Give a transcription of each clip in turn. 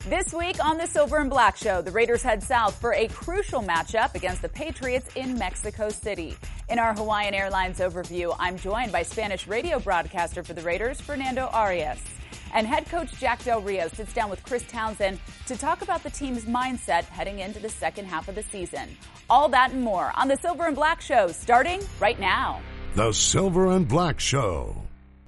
This week on the Silver and Black Show, the Raiders head south for a crucial matchup against the Patriots in Mexico City. In our Hawaiian Airlines overview, I'm joined by Spanish radio broadcaster for the Raiders, Fernando Arias. And head coach Jack Del Rio sits down with Chris Townsend to talk about the team's mindset heading into the second half of the season. All that and more on the Silver and Black Show, starting right now. The Silver and Black Show.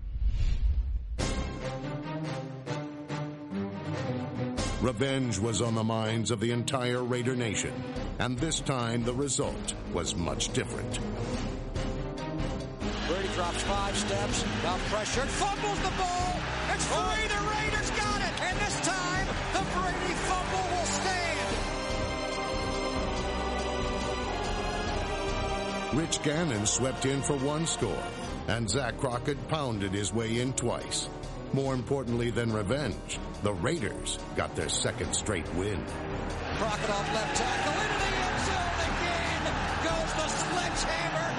Revenge was on the minds of the entire Raider Nation, and this time the result was much different. Brady drops 5 steps, now pressured, fumbles the ball. It's free, the Raiders got it, and this time the Brady fumble will stand. Rich Gannon swept in for one score, and Zach Crockett pounded his way in twice. More importantly than revenge, the Raiders got their second straight win. Crockett off left tackle into the end zone again. Goes the sledgehammer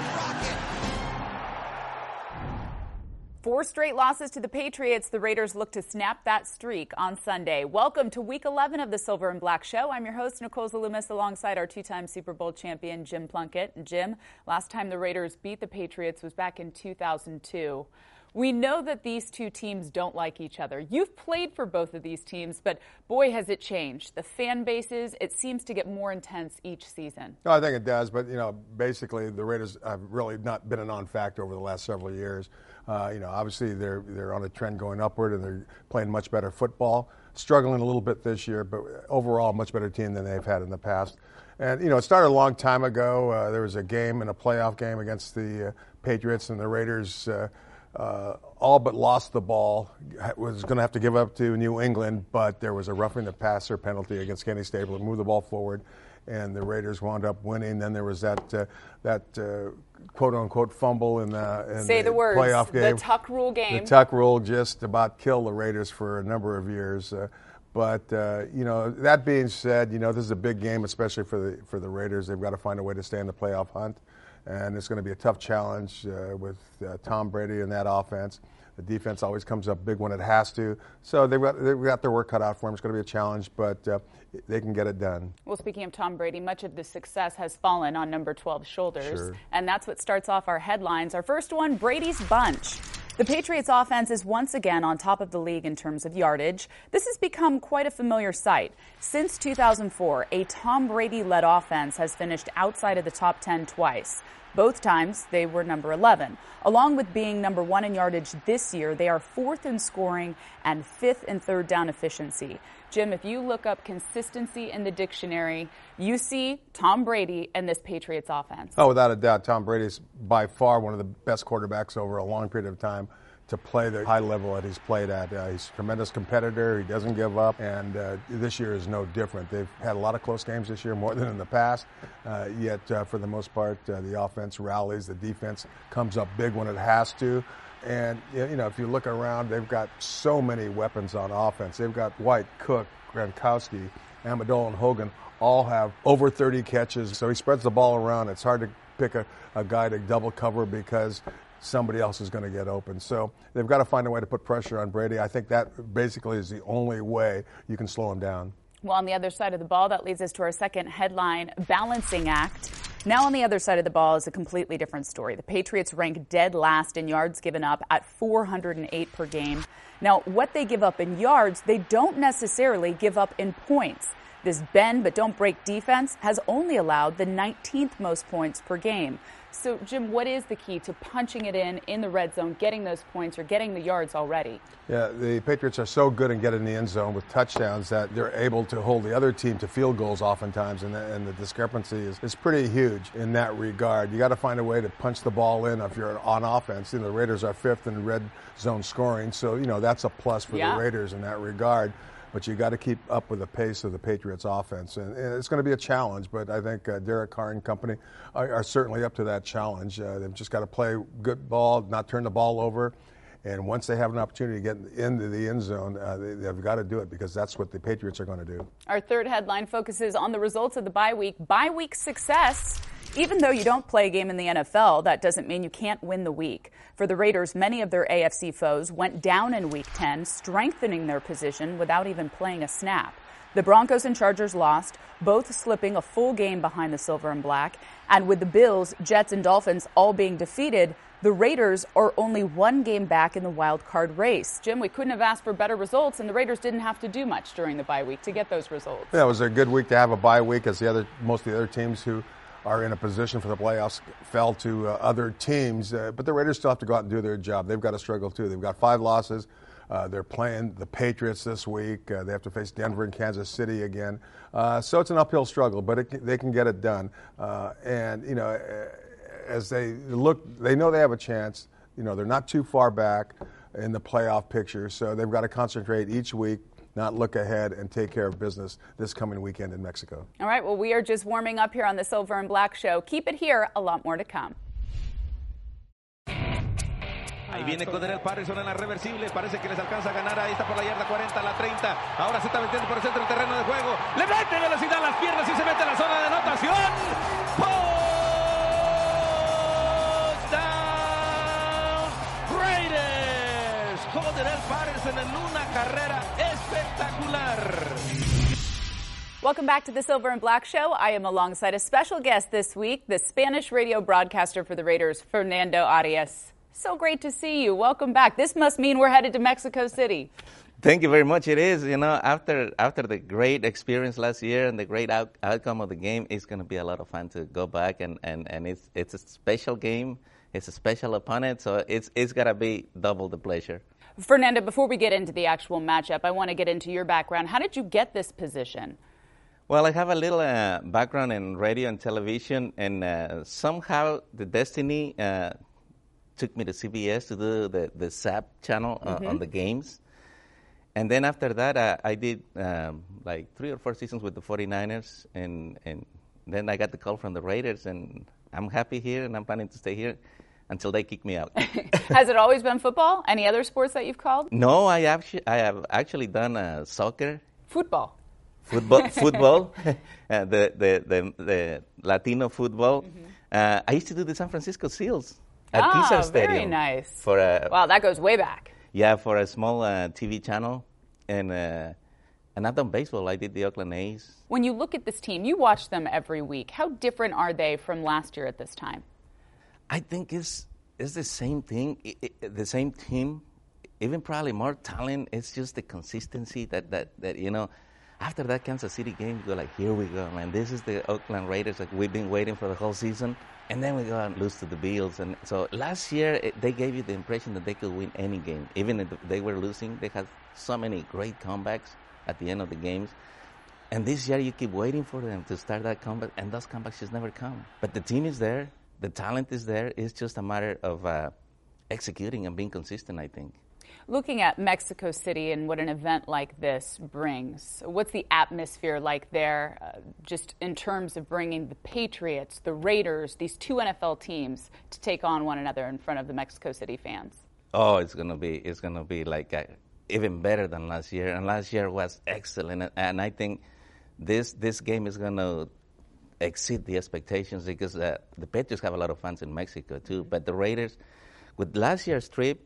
Crockett. 4 straight losses to the Patriots. The Raiders look to snap that streak on Sunday. Welcome to Week 11 of the Silver and Black Show. I'm your host, Nicole Zalumis, alongside our 2-time Super Bowl champion, Jim Plunkett. And Jim, last time the Raiders beat the Patriots was back in 2002. We know that these two teams don't like each other. You've played for both of these teams, but boy, has it changed. The fan bases, it seems to get more intense each season. No, I think it does, but, basically the Raiders have really not been a non-factor over the last several years. Obviously they're on a trend going upward and they're playing much better football. Struggling a little bit this year, but overall a much better team than they've had in the past. And, it started a long time ago. There was a game, in a playoff game against the Patriots, and the Raiders all but lost the ball, was going to have to give up to New England, but there was a roughing the passer penalty against Kenny Stabler, moved the ball forward, and the Raiders wound up winning. Then there was that quote-unquote fumble in the playoff game. The Tuck rule game. The Tuck rule just about killed the Raiders for a number of years. But that being said, this is a big game, especially for the Raiders. They've got to find a way to stay in the playoff hunt. And it's going to be a tough challenge with Tom Brady and that offense. The defense always comes up big when it has to. So they've got their work cut out for them. It's going to be a challenge, but they can get it done. Well, speaking of Tom Brady, much of the success has fallen on number 12's shoulders. Sure. And that's what starts off our headlines. Our first one, Brady's bunch. The Patriots offense is once again on top of the league in terms of yardage. This has become quite a familiar sight. Since 2004, a Tom Brady-led offense has finished outside of the top 10 twice. Both times, they were number 11. Along with being number 1 in yardage this year, they are 4th in scoring and 5th in third down efficiency. Jim, if you look up consistency in the dictionary, you see Tom Brady and this Patriots offense. Oh, without a doubt. Tom Brady's by far one of the best quarterbacks over a long period of time to play the high level that he's played at. He's a tremendous competitor. He doesn't give up, and this year is no different. They've had a lot of close games this year, more than in the past, yet for the most part, the offense rallies. The defense comes up big when it has to. And, if you look around, they've got so many weapons on offense. They've got White, Cook, Gronkowski, Amendola, and Hogan all have over 30 catches. So he spreads the ball around. It's hard to pick a guy to double cover because somebody else is going to get open. So they've got to find a way to put pressure on Brady. I think that basically is the only way you can slow him down. Well, on the other side of the ball, that leads us to our second headline, balancing act. Now on the other side of the ball is a completely different story. The Patriots rank dead last in yards given up at 408 per game. Now, what they give up in yards, they don't necessarily give up in points. This bend but don't break defense has only allowed the 19th most points per game. So, Jim, what is the key to punching it in the red zone, getting those points or getting the yards already? Yeah, the Patriots are so good in getting in the end zone with touchdowns that they're able to hold the other team to field goals oftentimes, and the discrepancy is pretty huge in that regard. You got to find a way to punch the ball in if you're on offense. The Raiders are 5th in red zone scoring, so that's a plus for the Raiders in that regard. But you got to keep up with the pace of the Patriots offense. And it's going to be a challenge, but I think Derek Carr and company are certainly up to that challenge. They've just got to play good ball, not turn the ball over. And once they have an opportunity to get into the end zone, they've got to do it because that's what the Patriots are going to do. Our third headline focuses on the results of the bye week. Bye week success Even though you don't play a game in the NFL, that doesn't mean you can't win the week. For the Raiders, many of their AFC foes went down in Week 10, strengthening their position without even playing a snap. The Broncos and Chargers lost, both slipping a full game behind the Silver and Black. And with the Bills, Jets, and Dolphins all being defeated, the Raiders are only one game back in the wild card race. Jim, we couldn't have asked for better results, and the Raiders didn't have to do much during the bye week to get those results. Yeah, it was a good week to have a bye week, as most of the other teams who are in a position for the playoffs fell to other teams. But the Raiders still have to go out and do their job. They've got to struggle, too. They've got 5 losses. They're playing the Patriots this week. They have to face Denver and Kansas City again. So it's an uphill struggle, but they can get it done. And, you know, as they look, they know they have a chance. You know, they're not too far back in the playoff picture, so they've got to concentrate each week, not look ahead, and take care of business this coming weekend in Mexico. All right, well, we are just warming up here on the Silver and Black Show. Keep it here, a lot more to come. Ahí viene Cordarrelle Patterson en la reversible, parece que les alcanza a ganar, ahí está por la yarda 40, la 30, ahora se está metiendo por el centro del terreno de juego, le mete velocidad a las piernas y se mete a la zona de anotación. Touchdown Raiders, Cordarrelle Patterson en una carrera espectacular. Welcome back to the Silver and Black Show. I am alongside a special guest this week, the Spanish radio broadcaster for the Raiders, Fernando Arias. So great to see you. Welcome back. This must mean we're headed to Mexico City. Thank you very much. It is. You know, after the great experience last year and the great outcome of the game, it's going to be a lot of fun to go back, and it's a special game. It's a special opponent, so it's going to be double the pleasure. Fernando, before we get into the actual matchup, I want to get into your background. How did you get this position? Well, I have a little background in radio and television, and somehow the destiny took me to CBS to do the SAP channel on the games. And then after that, I did like 3 or 4 seasons with the 49ers, and then I got the call from the Raiders, and I'm happy here, and I'm planning to stay here until they kick me out. Has it always been football? Any other sports that you've called? No, I have actually done soccer. Football, the Latino football. I used to do the San Francisco Seals. At Caesars Stadium. Very nice. Wow, that goes way back. Yeah, for a small TV channel. And I've done baseball. I did the Oakland A's. When you look at this team, you watch them every week. How different are they from last year at this time? I think it's the same thing, the same team, even probably more talent. It's just the consistency that you know, after that Kansas City game, you go like, here we go, man. This is the Oakland Raiders that we've been waiting for the whole season. And then we go and lose to the Bills. And so last year, they gave you the impression that they could win any game. Even if they were losing, they had so many great comebacks at the end of the games. And this year, you keep waiting for them to start that comeback, and those comebacks just never come. But the team is there. The talent is there. It's just a matter of executing and being consistent, I think. Looking at Mexico City and what an event like this brings, what's the atmosphere like there, just in terms of bringing the Patriots, the Raiders, these 2 NFL teams to take on one another in front of the Mexico City fans? Oh, it's gonna be like even better than last year. And last year was excellent. And I think this game is gonna exceed the expectations because the Patriots have a lot of fans in Mexico too. But the Raiders, with last year's trip,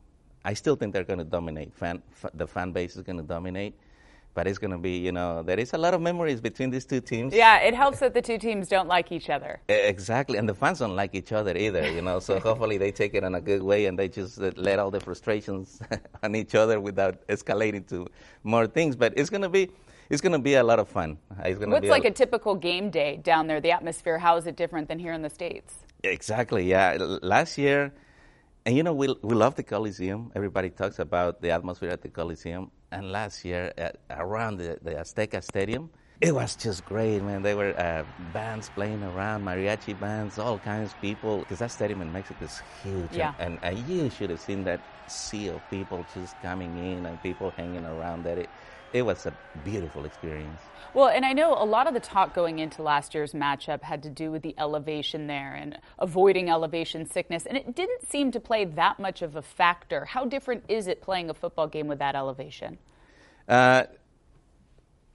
I still think they're going to dominate. The fan base is going to dominate. But it's going to be, you know, there is a lot of memories between these 2 teams. Yeah, it helps that the 2 teams don't like each other. Exactly. And the fans don't like each other either, you know. So hopefully they take it in a good way and they just let all the frustrations on each other without escalating to more things. But it's going to be a lot of fun. What's like a typical game day down there, the atmosphere? How is it different than here in the States? Exactly, yeah. Last year, and you know, we love the Coliseum. Everybody talks about the atmosphere at the Coliseum. And last year, around the Azteca Stadium, it was just great, man. There were bands playing around, mariachi bands, all kinds of people. Because that stadium in Mexico is huge. Yeah. And you should have seen that sea of people just coming in and people hanging around there. It was a beautiful experience. Well, and I know a lot of the talk going into last year's matchup had to do with the elevation there and avoiding elevation sickness, and it didn't seem to play that much of a factor. How different is it playing a football game with that elevation?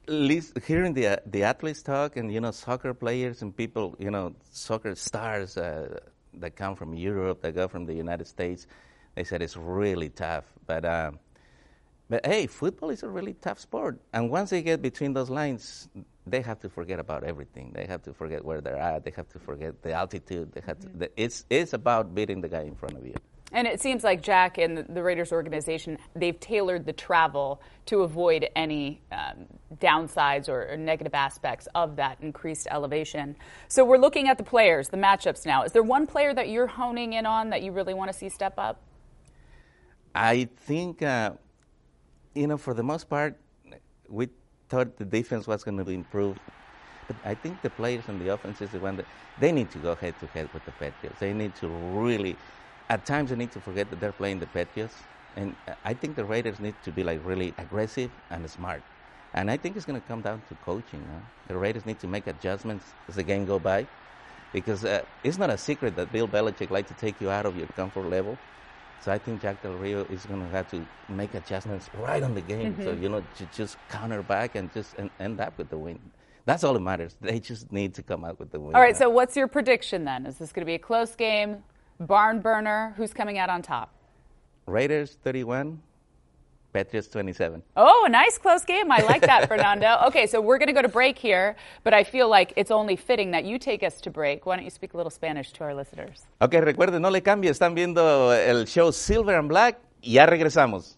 hearing the athletes talk and, soccer players and people, soccer stars that come from Europe, that go from the United States, they said it's really tough. But hey, football is a really tough sport. And once they get between those lines, they have to forget about everything. They have to forget where they're at. They have to forget the altitude. They have to. It's about beating the guy in front of you. And it seems like Jack and the Raiders organization, they've tailored the travel to avoid any downsides or negative aspects of that increased elevation. So we're looking at the players, the matchups now. Is there one player that you're honing in on that you really want to see step up? I think, for the most part, we thought the defense was going to be improved. But I think the players on the offense is the one that they need to go head-to-head with the Patriots. They need to really, at times they need to forget that they're playing the Patriots. And I think the Raiders need to be really aggressive and smart. And I think it's going to come down to coaching. The Raiders need to make adjustments as the game goes by. Because it's not a secret that Bill Belichick likes to take you out of your comfort level. So I think Jack Del Rio is going to have to make adjustments right on the game. So, to just counter back and just end up with the win. That's all that matters. They just need to come out with the win. All right, so what's your prediction then? Is this going to be a close game, barn burner? Who's coming out on top? Raiders 31, Patriots 27. Oh, a nice close game. I like that, Fernando. Okay, so we're going to go to break here, but I feel like it's only fitting that you take us to break. Why don't you speak a little Spanish to our listeners? Okay, recuerden, no le cambie. Están viendo el show Silver and Black. Ya regresamos.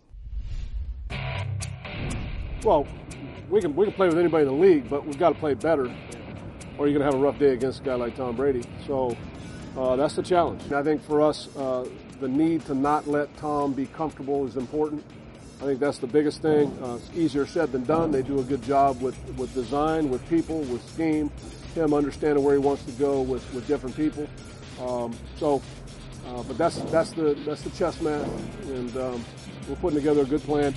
Well, we can play with anybody in the league, but we've got to play better, or you're going to have a rough day against a guy like Tom Brady. So that's the challenge. And I think for us, the need to not let Tom be comfortable is important. I think that's the biggest thing. It's easier said than done. They do a good job with design, with people, with scheme, him understanding where he wants to go with different people. But that's the chess match, and we're putting together a good plan.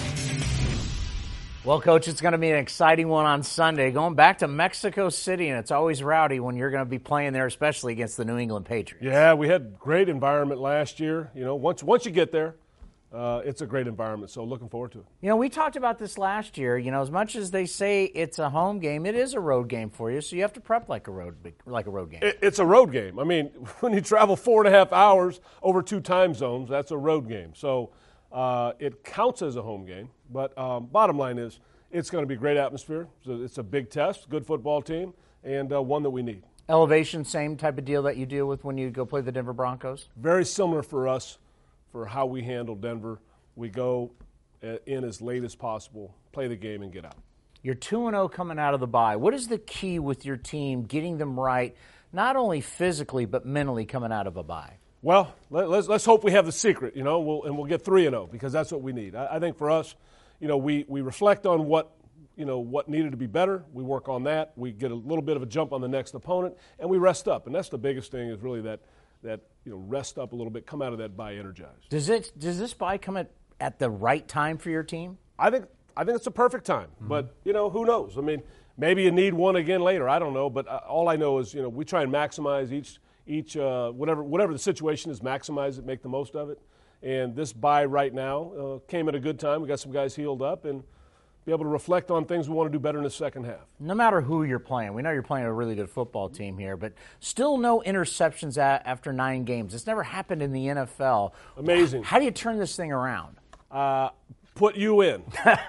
Well, Coach, it's going to be an exciting one on Sunday. Going back to Mexico City, and it's always rowdy when you're going to be playing there, especially against the New England Patriots. Yeah, we had great environment last year. Once you get there, it's a great environment, so looking forward to it. We talked about this last year. As much as they say it's a home game, it is a road game for you, so you have to prep like a road game. It's a road game. I mean, when you travel 4.5 hours over 2 time zones, that's a road game. So it counts as a home game. But bottom line is it's going to be a great atmosphere. So it's a big test, good football team, and one that we need. Elevation, same type of deal that you deal with when you go play the Denver Broncos? Very similar for us. For how we handle Denver, we go in as late as possible, play the game, and get out. You're 2-0 coming out of the bye. What is the key with your team getting them right, not only physically but mentally coming out of a bye? Well, let's hope we have the secret, we'll get 3-0 because that's what we need. I think for us, we reflect on what needed to be better. We work on that. We get a little bit of a jump on the next opponent, and we rest up. And that's the biggest thing is really that rest up a little bit, come out of that bye energized. Does this bye come at the right time for your team? I think it's a perfect time, but who knows? I mean, maybe you need one again later. I don't know, but all I know is we try and maximize each whatever the situation is, maximize it, make the most of it. And this bye right now came at a good time. We got some guys healed up and be able to reflect on things we want to do better in the second half. No matter who you're playing, we know you're playing a really good football team here, but still no interceptions after 9 games. It's never happened in the NFL. Amazing. How do you turn this thing around? Put you in.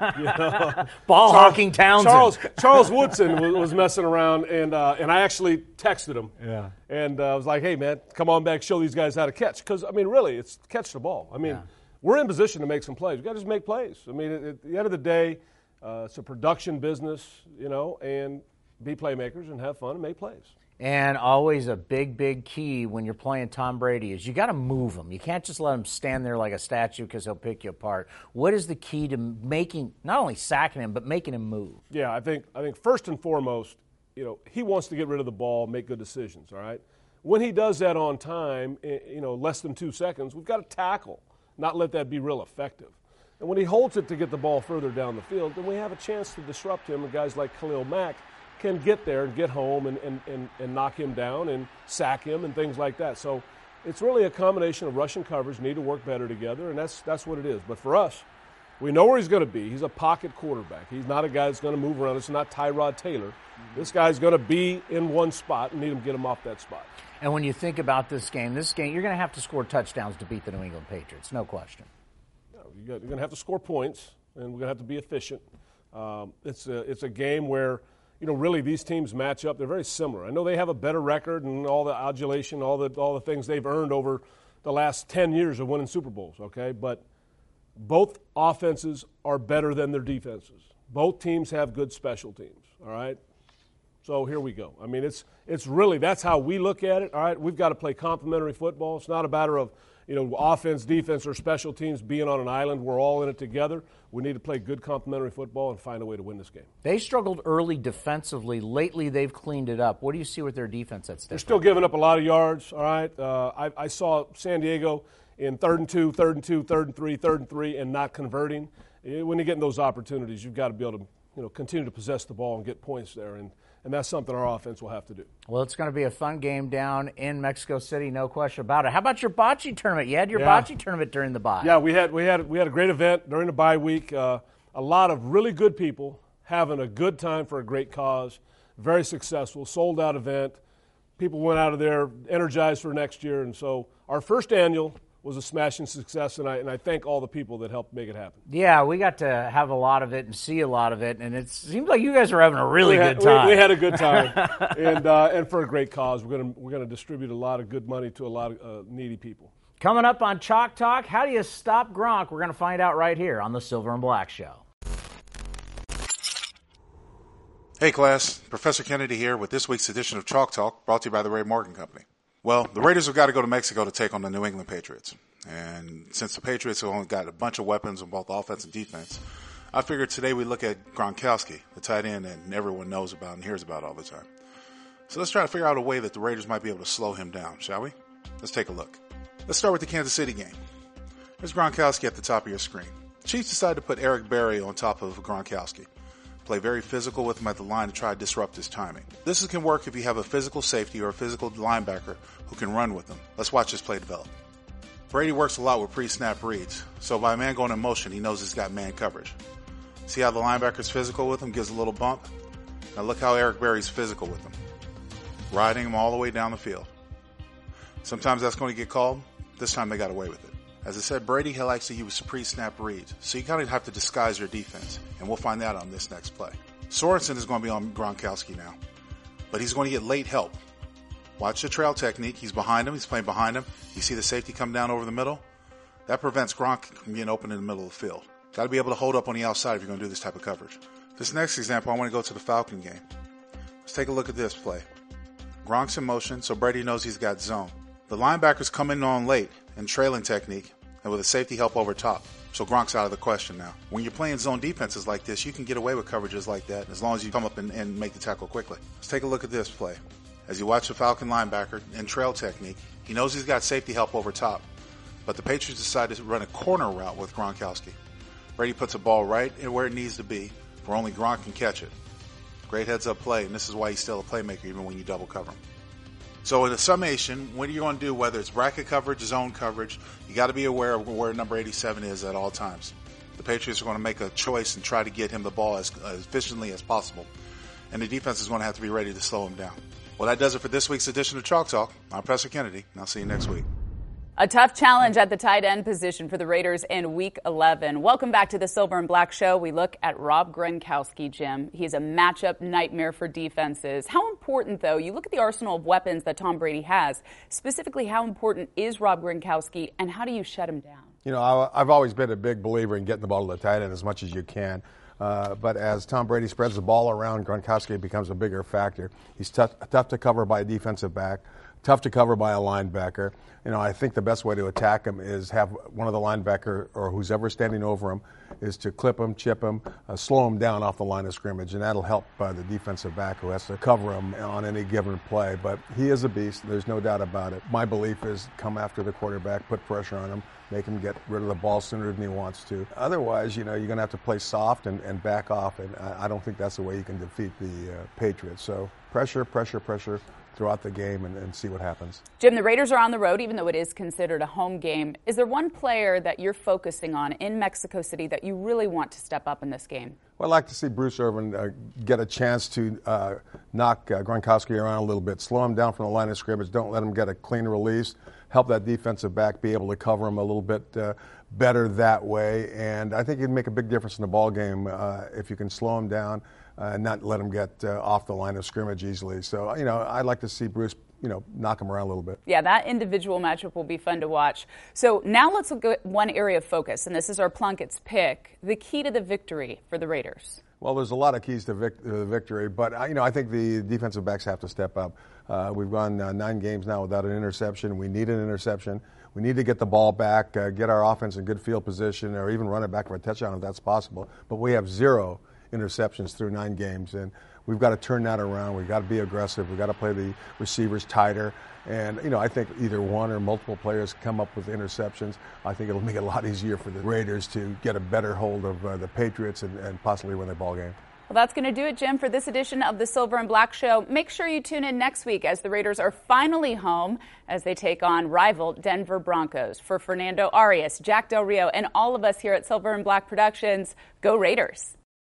Ball hawking Townsend. Charles Woodson was messing around, and I actually texted him. Yeah. And I was like, hey, man, come on back, show these guys how to catch. Because, really, it's catch the ball. We're in position to make some plays. We've got to just make plays. At the end of the day, it's a production business, and be playmakers and have fun and make plays. And always a big, big key when you're playing Tom Brady is you got to move him. You can't just let him stand there like a statue because he'll pick you apart. What is the key to making, not only sacking him, but making him move? Yeah, I think first and foremost, he wants to get rid of the ball, make good decisions, all right? When he does that on time, less than 2 seconds, we've got to tackle, not let that be real effective. And when he holds it to get the ball further down the field, then we have a chance to disrupt him, and guys like Khalil Mack can get there and get home and knock him down and sack him and things like that. So it's really a combination of rush and coverage, need to work better together, and that's what it is. But for us, We know where he's going to be. He's a pocket quarterback. He's not a guy that's going to move around. It's not Tyrod Taylor. This guy's going to be in one spot and need him to get him off that spot. And when you think about this game, you're going to have to score touchdowns to beat the New England Patriots, no question. You're going to have to score points, and we're going to have to be efficient. It's a game where, really these teams match up. They're very similar. I know they have a better record and all the adulation, all the things they've earned over the last 10 years of winning Super Bowls, okay? But both offenses are better than their defenses. Both teams have good special teams, all right? So here we go. I mean, it's really, that's how we look at it, all right? We've got to play complementary football. It's not a matter of, offense, defense, or special teams being on an island. We're all in it together. We need to play good complementary football and find a way to win this game. They struggled early defensively. Lately, they've cleaned it up. What do you see with their defense at step? They're still giving up a lot of yards, all right? I saw San Diego in 3rd and 2, 3rd and 2, 3rd and 3, 3rd and 3, and not converting. When you're getting those opportunities, you've got to be able to continue to possess the ball and get points there, and that's something our offense will have to do. Well, it's going to be a fun game down in Mexico City, no question about it. How about your bocce tournament? You had your bocce tournament during the bye. Yeah, we had a great event during the bye week. A lot of really good people having a good time for a great cause. Very successful, sold out event. People went out of there energized for next year, and so our first annual was a smashing success, and I thank all the people that helped make it happen. Yeah, we got to have a lot of it and see a lot of it, and it seems like you guys are having a really good time. We had a good time, and for a great cause. We're gonna distribute a lot of good money to a lot of needy people. Coming up on Chalk Talk, how do you stop Gronk? We're going to find out right here on the Silver and Black Show. Hey class, Professor Kennedy here with this week's edition of Chalk Talk, brought to you by the Ray Morgan Company. Well, the Raiders have got to go to Mexico to take on the New England Patriots. And since the Patriots have only got a bunch of weapons on both offense and defense, I figured today we look at Gronkowski, the tight end that everyone knows about and hears about all the time. So let's try to figure out a way that the Raiders might be able to slow him down, shall we? Let's take a look. Let's start with the Kansas City game. There's Gronkowski at the top of your screen. The Chiefs decided to put Eric Berry on top of Gronkowski. Play very physical with him at the line to try to disrupt his timing. This can work if you have a physical safety or a physical linebacker who can run with him. Let's watch this play develop. Brady works a lot with pre-snap reads, so by a man going in motion, he knows he's got man coverage. See how the linebacker's physical with him, gives a little bump? Now look how Eric Berry's physical with him, riding him all the way down the field. Sometimes that's going to get called. This time they got away with it. As I said, Brady likes to use pre-snap reads, so you kind of have to disguise your defense, and we'll find that on this next play. Sorensen is going to be on Gronkowski now, but he's going to get late help. Watch the trail technique. He's behind him. He's playing behind him. You see the safety come down over the middle? That prevents Gronk from being open in the middle of the field. Got to be able to hold up on the outside if you're going to do this type of coverage. This next example, I want to go to the Falcon game. Let's take a look at this play. Gronk's in motion, so Brady knows he's got zone. The linebackers come in on late in trailing technique and with a safety help over top. So Gronk's out of the question now. When you're playing zone defenses like this, you can get away with coverages like that as long as you come up and make the tackle quickly. Let's take a look at this play. As you watch the Falcon linebacker in trail technique, he knows he's got safety help over top. But the Patriots decided to run a corner route with Gronkowski. Brady puts the ball right where it needs to be, where only Gronk can catch it. Great heads-up play, and this is why he's still a playmaker even when you double cover him. So in a summation, what are you going to do, whether it's bracket coverage, zone coverage, you got to be aware of where number 87 is at all times. The Patriots are going to make a choice and try to get him the ball as efficiently as possible. And the defense is going to have to be ready to slow him down. Well, that does it for this week's edition of Chalk Talk. I'm Professor Kennedy, and I'll see you next week. A tough challenge at the tight end position for the Raiders in Week 11. Welcome back to the Silver and Black Show. We look at Rob Gronkowski, Jim. He's a matchup nightmare for defenses. How important, though, you look at the arsenal of weapons that Tom Brady has. Specifically, how important is Rob Gronkowski, and how do you shut him down? You know, I've always been a big believer in getting the ball to the tight end as much as you can. But as Tom Brady spreads the ball around, Gronkowski becomes a bigger factor. He's tough to cover by a defensive back, tough to cover by a linebacker. You know, I think the best way to attack him is have one of the linebacker or who's ever standing over him is to clip him, chip him, slow him down off the line of scrimmage, and that'll help the defensive back who has to cover him on any given play. But he is a beast. There's no doubt about it. My belief is come after the quarterback, put pressure on him, make him get rid of the ball sooner than he wants to. Otherwise, you know, you're going to have to play soft and back off, and I don't think that's the way you can defeat the Patriots. So pressure throughout the game and see what happens. Jim, the Raiders are on the road, even though it is considered a home game. Is there one player that you're focusing on in Mexico City that you really want to step up in this game? Well, I'd like to see Bruce Irvin get a chance to knock Gronkowski around a little bit, slow him down from the line of scrimmage, don't let him get a clean release, help that defensive back be able to cover him a little bit better that way. And I think it'd make a big difference in the ball game if you can slow him down and not let him get off the line of scrimmage easily. So, I'd like to see Bruce, knock him around a little bit. Yeah, that individual matchup will be fun to watch. So now let's look at one area of focus, and this is our Plunkett's pick, the key to the victory for the Raiders. Well, there's a lot of keys to the victory, but I think the defensive backs have to step up. We've gone 9 games now without an interception. We need an interception. We need to get the ball back, get our offense in good field position, or even run it back for a touchdown if that's possible. But we have 0 interceptions through 9 games, and we've got to turn that around. We've got to be aggressive. We've got to play the receivers tighter. And, I think either one or multiple players come up with interceptions. I think it'll make it a lot easier for the Raiders to get a better hold of the Patriots and possibly win the ball game. Well, that's going to do it, Jim, for this edition of the Silver and Black Show. Make sure you tune in next week as the Raiders are finally home as they take on rival Denver Broncos. For Fernando Arias, Jack Del Rio, and all of us here at Silver and Black Productions, go Raiders.